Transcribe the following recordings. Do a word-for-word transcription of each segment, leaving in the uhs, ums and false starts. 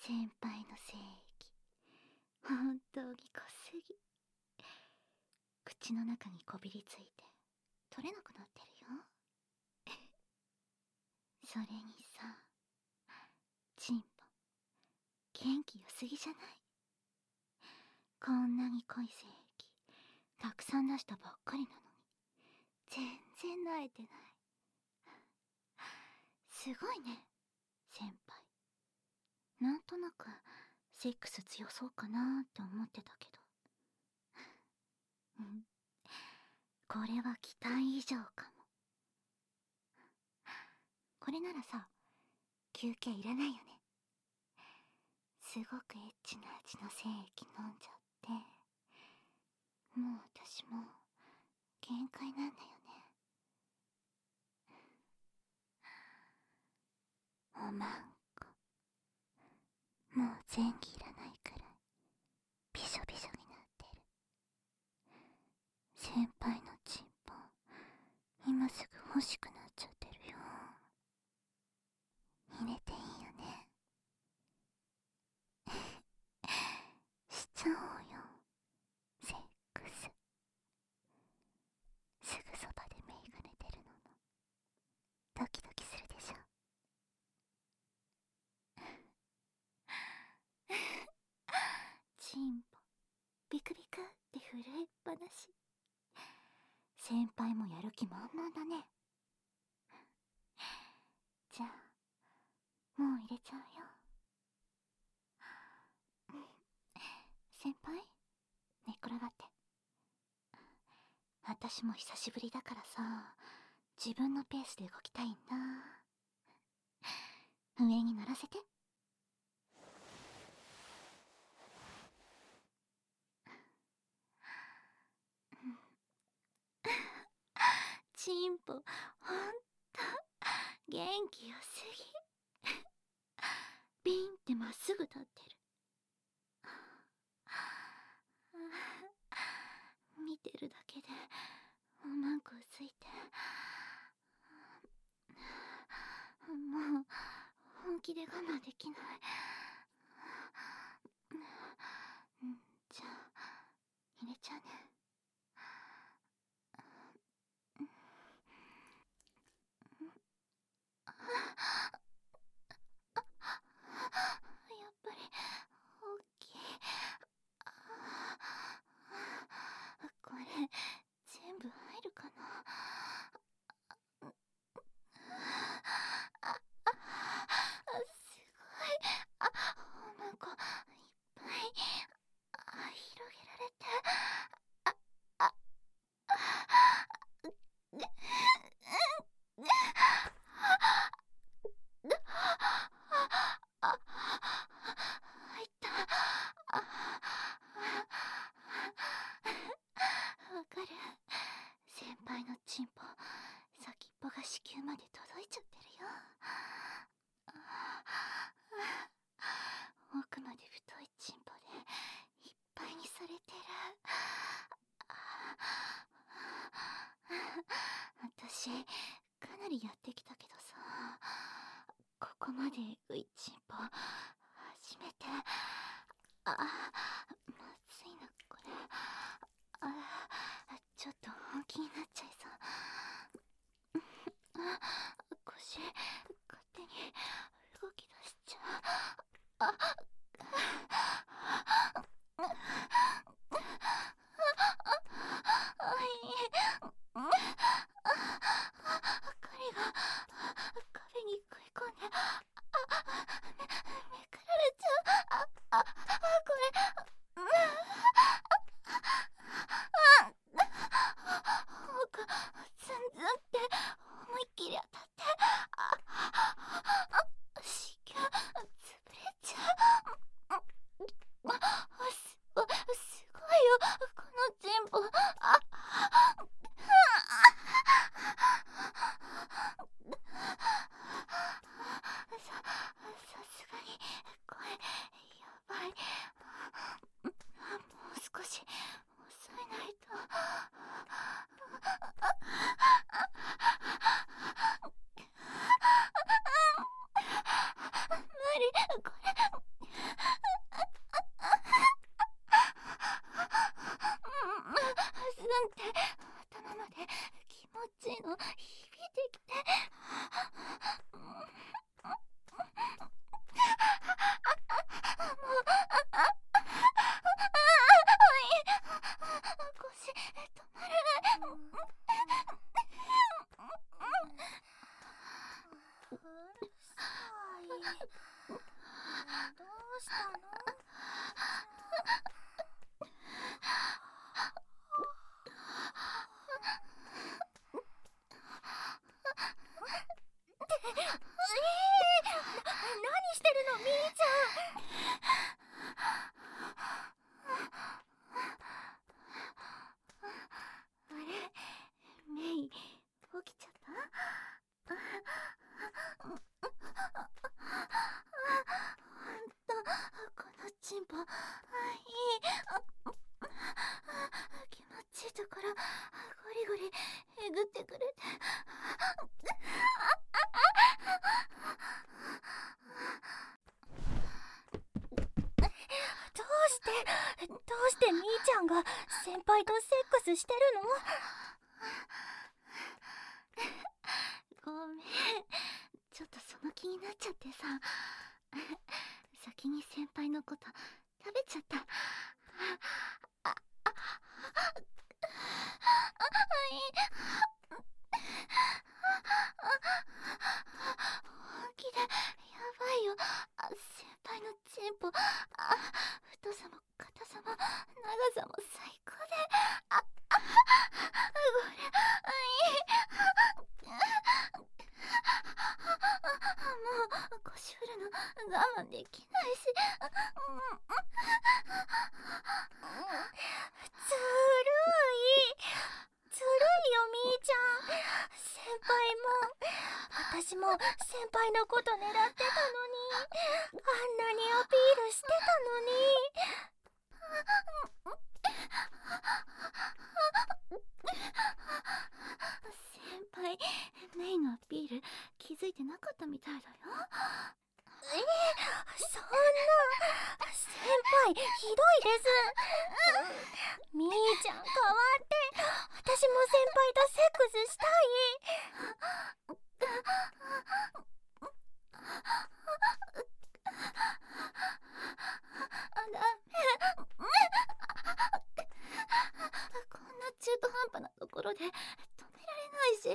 先輩の精液、本当に濃すぎ。口の中にこびりついて取れなくなってるよ。それにさ、チンポ元気良すぎじゃない？こんなに濃い精液たくさん出したばっかりなのに全然慣れてない。すごいね、先輩。なんとなくセックス強そうかなーって思ってたけど、うん、これは期待以上かも。これならさ、休憩いらないよね。すごくエッチな味の精液飲んじゃって、もう私も限界なんだよね。おまんこ、もう前期いらないくらいびしょびしょになってる。先輩のチンポ今すぐ欲しくなっちゃってるよ。入れていいよね。しちゃおうよ、セックス。すぐそばでメイが寝てるのもドキドキするでしょ。チンポビクビクって震えっぱなし。先輩もやる気満々だね。じゃあもう入れちゃうよ。先輩、寝っ転がって。私も久しぶりだからさ、自分のペースで動きたいんだ。上に乗らせて。チンポほんと元気よすぎ。ビンってまっすぐ立ってる。見てるだけでおまんこ薄いて、もう本気で我慢できない。じゃあ入れちゃうね。やっぱり大きい。これ全部入るかな。すごい。あ、おまんこいっぱい広げられて、あああ、入った。わかる。先輩のチンポ先っぽが子宮まで届いちゃってるよ。奥まで太いチンポでいっぱいにされてる。私かなりやってきたけどさ、ここまでエグいチンポ初めて。あ、まずいなこれ。あ、ちょっと本気になっちゃいそう。腰勝手に動き出しちゃう。あ針が壁に食い込んで、あめめくられちゃう。ああこれうしたの？何してるの、みーちゃん。 あれ、メイ、起きちゃった？ほんと、このチンポ、いい。気持ちいいところ、ゴリゴリえぐってくれて。 どうしてどうしてみーちゃんが先輩とセックスしてるの？ ごめん、ちょっとその気になっちゃってさ。先に先輩のこと食べちゃった。あ、あ、本気でやばいよ。先輩のチンポ、あ、太さも硬さも長さも最高で、あ、あ、これ、いい。もう腰振るの我慢できないし。 ずるいずるいよ、みーちゃん。先輩も私も先輩のこと狙ってたのに、あんなにアピールしてたのに。 先輩、メイのアピール気づいてなかったみたいだよ。 えー、そんな、先輩ひどいです。みーちゃん代わって、私も先輩とセックスしたい。 ダメ。こんな中途半端なところで止められないし。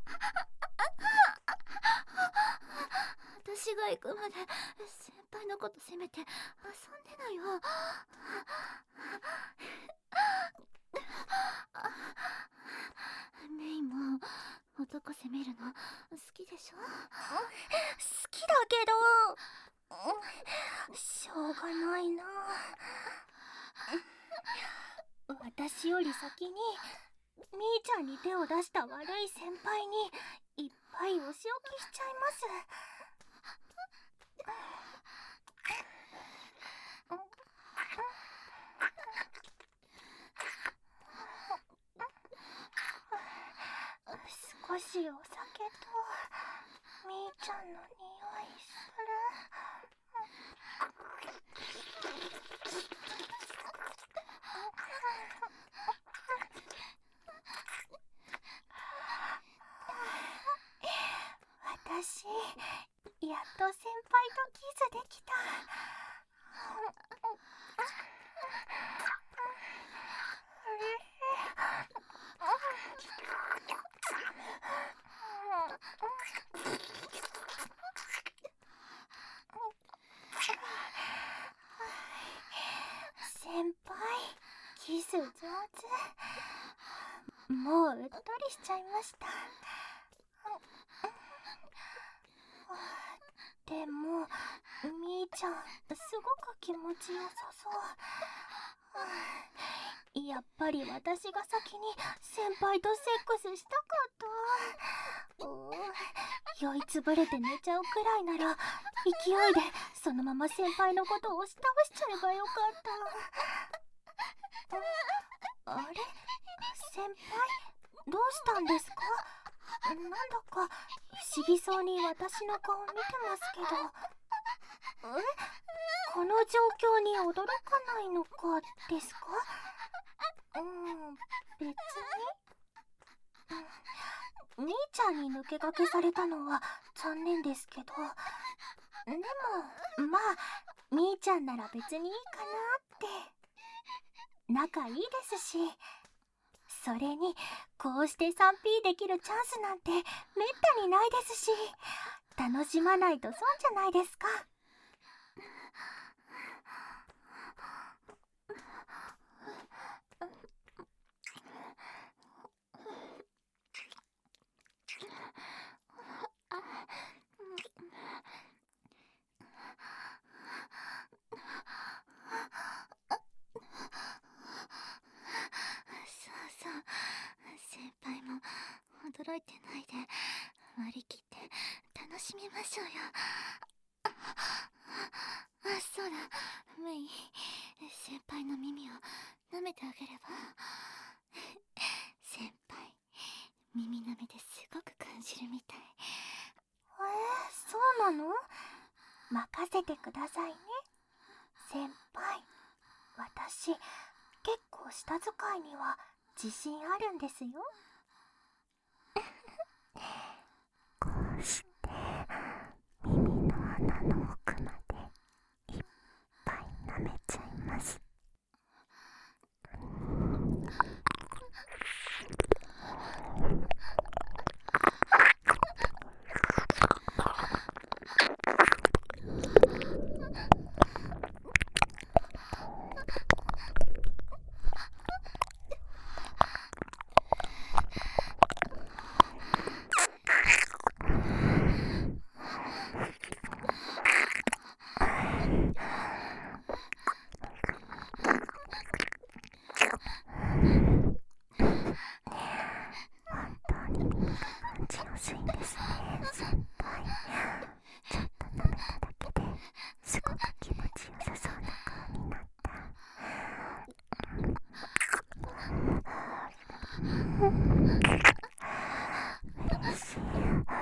私が行くまで先輩のこと責めて遊んでなよ。メイも男責めるの好きでしょ？ 好きだけど、しょうがないな。私より先にみーちゃんに手を出した悪い先輩にいっぱいお仕置きしちゃいます。少しお酒とみーちゃんの匂いする。私、やっと先輩とキスできた。先輩、キス上手。もううっとりしちゃいました。でもみーちゃんすごく気持ちよさそう。やっぱり私が先に先輩とセックスしたかった。酔いつぶれて寝ちゃうくらいなら勢いでそのまま先輩のことを押し倒しちゃえばよかった。あれ、先輩どうしたんですか？なんだか不思議そうに私の顔見てますけど。え？この状況に驚かないのかですか？うん、別に。みーちゃんに抜け駆けされたのは残念ですけど、でもまあみーちゃんなら別にいいかなって。仲いいですし、それにこうして スリーピー できるチャンスなんてめったにないですし、楽しまないと損じゃないですか。 割り切って楽しみましょうよ。あ、あ、そうだ、メイ、先輩の耳を舐めてあげれば。先輩、耳舐めですごく感じるみたい。 えー、そうなの？任せてくださいね。先輩、私、結構舌使いには自信あるんですよ。こうして耳の穴の奥までいっぱい舐めちゃいます。強いんですね、先輩。ちょっと舐めただけですごく気持ちよさそうな顔になった。嬉しい。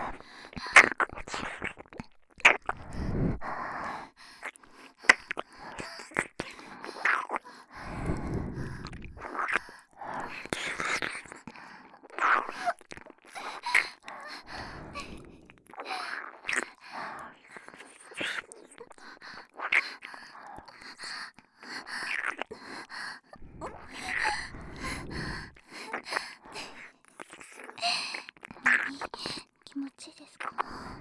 気持ちいいですか？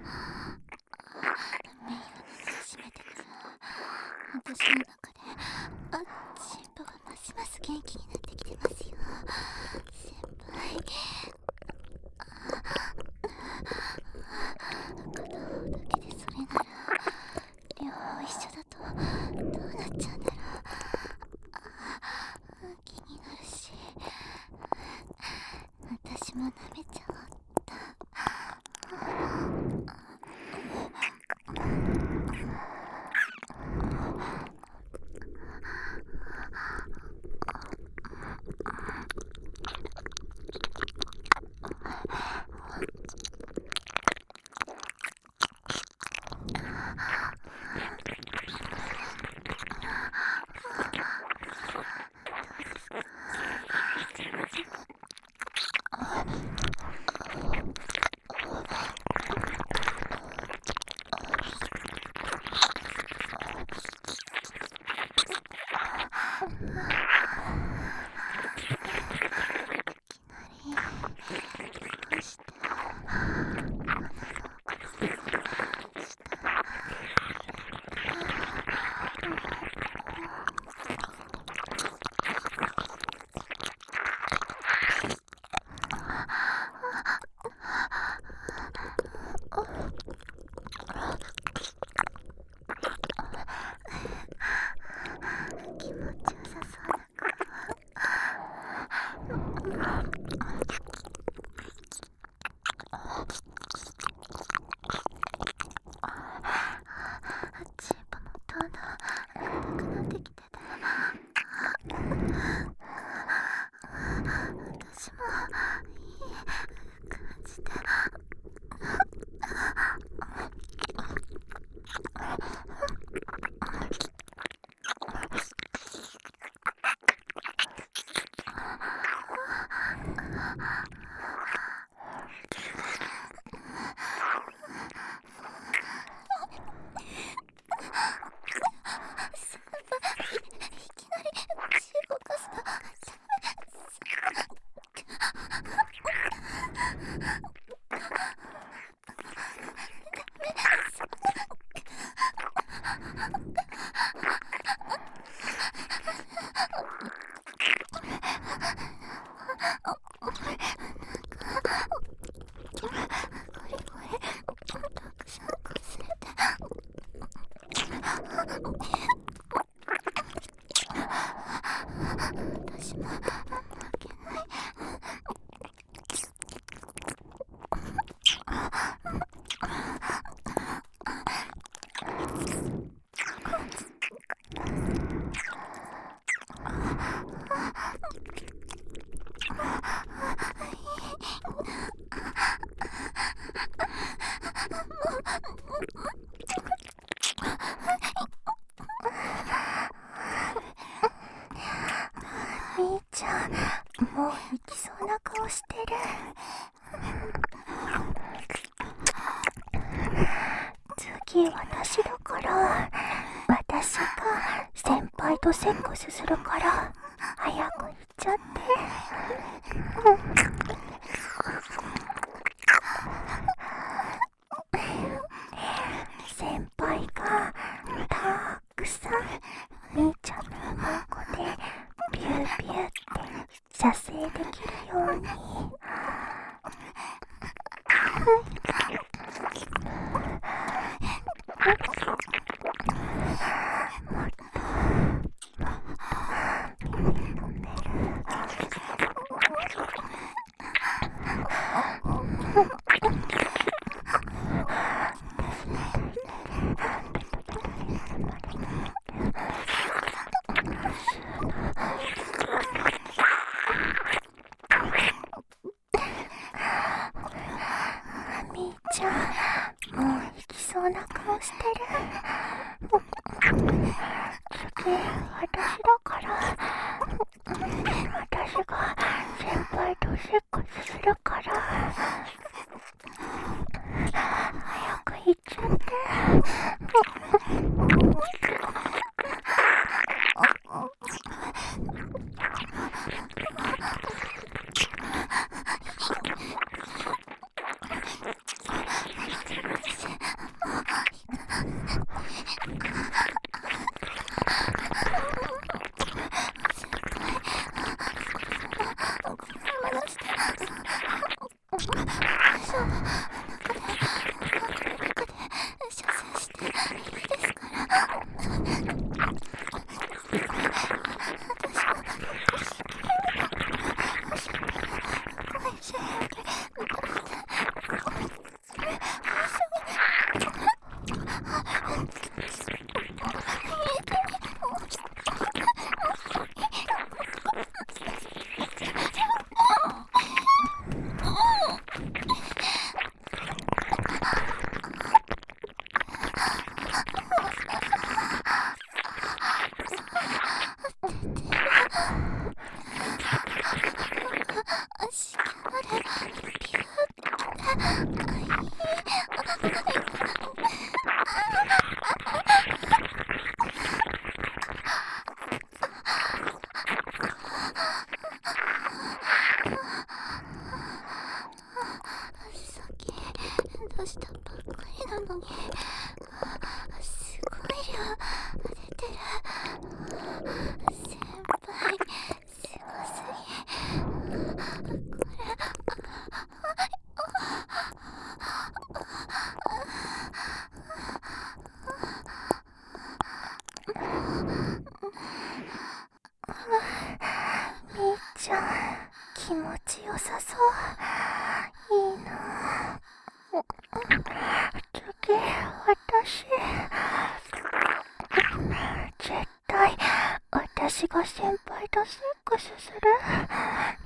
メイを握りしめてから私の中であチンポがますます元気になってきてますよ。先輩、片方だけでそれなら両方一緒だとどうなっちゃうんだろう。気になるし私も舐めちゃおうっと。気持ちよさそうなチープもどんどん輩とセックスするから早く行っちゃって。先輩がたくさんみーちゃんのうんこでビュービューって射精できるように。みーちゃん、もう行きそうな顔してる。次、私だから。私が先輩とセックスするから。早く行っちゃって。出したばっかりなのに、すごい量出てる。先輩、すごすぎ。これ、みーちゃん、気持ちよさそう。いいな。次、私、絶対、私が先輩とセックスする。